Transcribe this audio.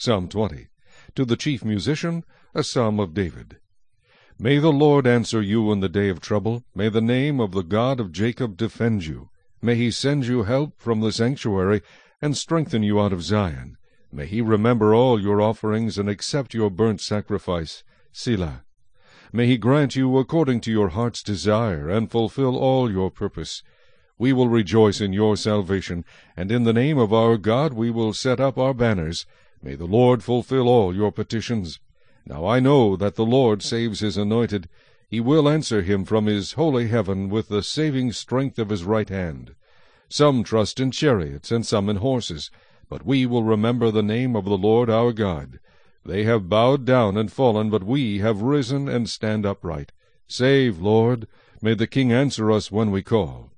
Psalm 20. To the chief musician, a psalm of David. May the Lord answer you in the day of trouble. May the name of the God of Jacob defend you. May he send you help from the sanctuary, and strengthen you out of Zion. May he remember all your offerings, and accept your burnt sacrifice. Selah. May he grant you according to your heart's desire, and fulfill all your purpose. We will rejoice in your salvation, and in the name of our God we will set up our banners. May the Lord fulfill all your petitions. Now I know that the Lord saves his anointed. He will answer him from his holy heaven with the saving strength of his right hand. Some trust in chariots, and some in horses, but we will remember the name of the Lord our God. They have bowed down and fallen, but we have risen and stand upright. Save, Lord. May the King answer us when we call.